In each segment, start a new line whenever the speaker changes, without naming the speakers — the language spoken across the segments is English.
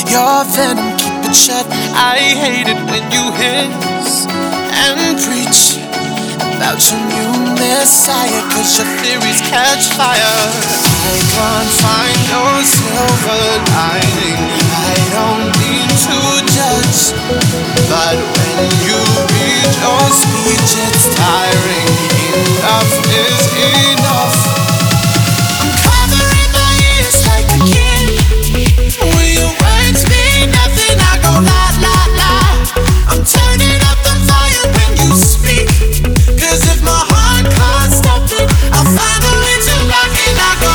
Your venom, keep it shut. I hate it when you hiss and preach about your new messiah, cause your theories catch fire. I can't find your silver lining. I don't mean to judge, but when you read your speech, it's tiring. Enough is enough. I'm covering my ears like a kid. When your words mean nothing, I go la la la. I'm turning up the volume when you speak, cause if my heart can't stop it, I'll find a way to rock it. I go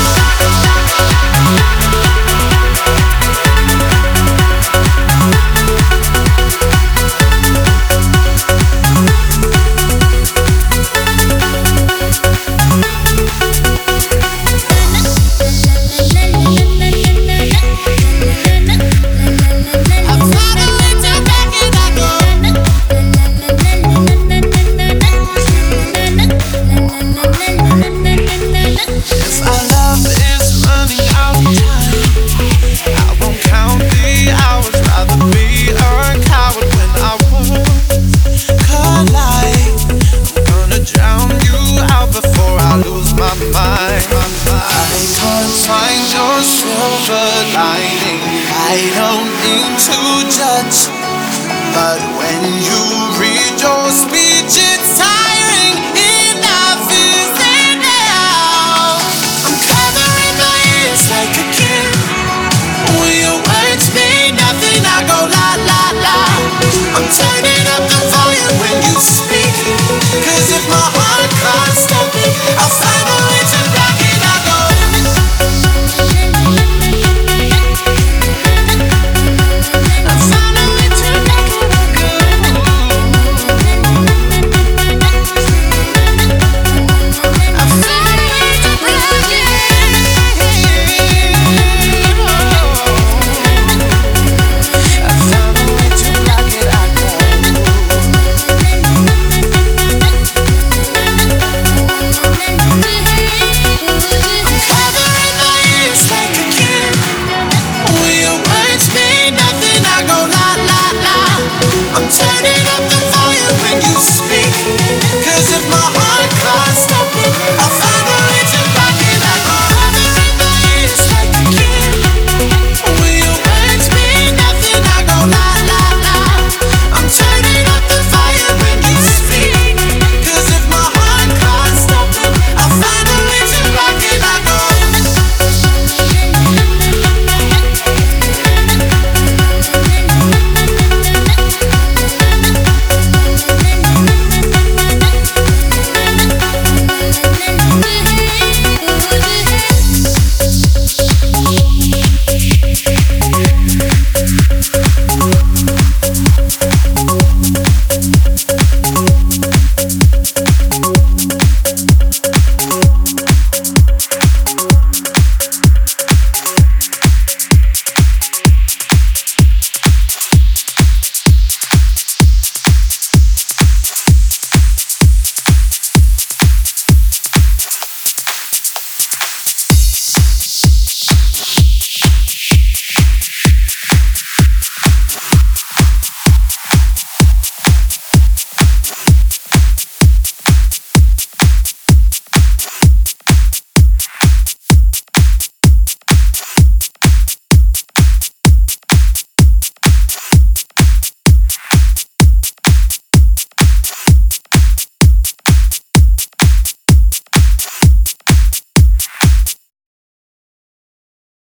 I don't mean to judge, but when you read your speech,